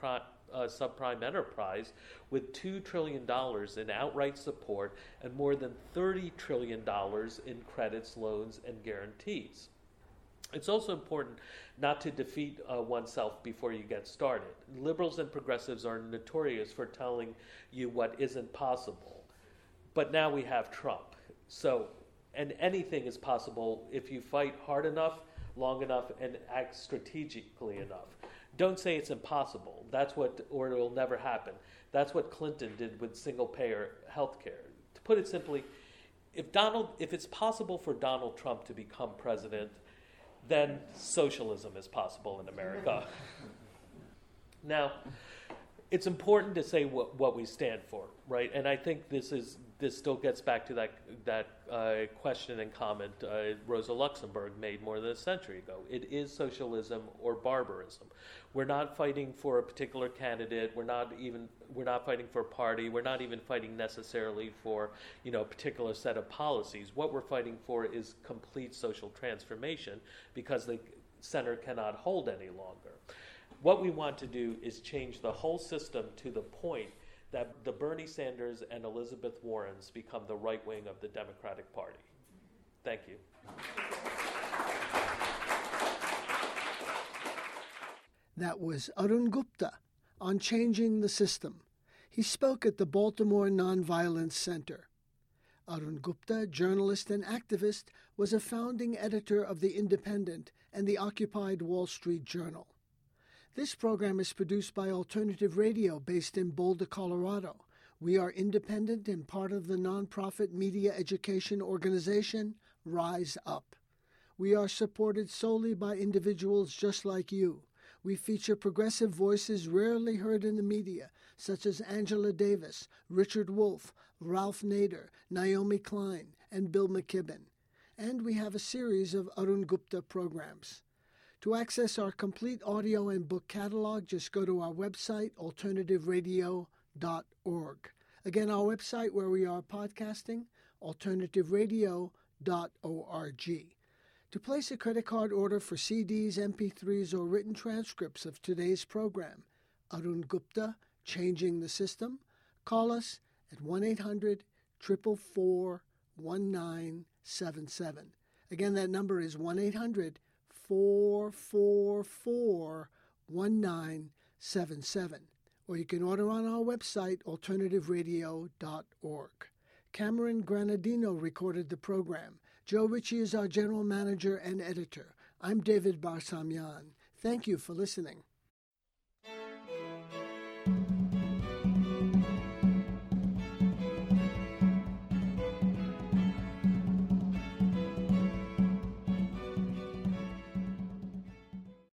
uh, subprime enterprise with two trillion dollars in outright support and more than thirty trillion dollars in credits, loans, and guarantees. It's also important not to defeat uh, oneself before you get started. Liberals and progressives are notorious for telling you what isn't possible. But now we have Trump. So, and anything is possible if you fight hard enough, long enough, and act strategically enough. Don't say it's impossible. That's what, or it'll never happen. That's what Clinton did with single-payer health care. To put it simply, if Donald, if it's possible for Donald Trump to become president, then socialism is possible in America. Now, it's important to say what, what we stand for, right? And I think this is this still gets back to that that uh, question and comment uh, Rosa Luxemburg made more than a century ago. It is socialism or barbarism. We're not fighting for a particular candidate. We're not even we're not fighting for a party. We're not even fighting necessarily for, you know, a particular set of policies. What we're fighting for is complete social transformation, because the center cannot hold any longer. What we want to do is change the whole system to the point that the Bernie Sanders and Elizabeth Warrens become the right wing of the Democratic Party. Thank you. That was Arun Gupta on changing the system. He spoke at the Baltimore Nonviolence Center. Arun Gupta, journalist and activist, was a founding editor of The Independent and the occupied Wall Street Journal. This program is produced by Alternative Radio based in Boulder, Colorado. We are independent and part of the nonprofit media education organization Rise Up. We are supported solely by individuals just like you. We feature progressive voices rarely heard in the media, such as Angela Davis, Richard Wolff, Ralph Nader, Naomi Klein, and Bill McKibben. And we have a series of Arun Gupta programs. To access our complete audio and book catalog, just go to our website, alternative radio dot org. Again, our website where we are podcasting, alternative radio dot org. To place a credit card order for C Ds, M P threes, or written transcripts of today's program, Arun Gupta, Changing the System, call us at one eight hundred, four four four, one nine seven seven. Again, that number is one eight hundred, four four four, one nine seven seven. Or you can order on our website, alternative radio dot org. Cameron Granadino recorded the program. Joe Ritchie is our general manager and editor. I'm David Barsamian. Thank you for listening.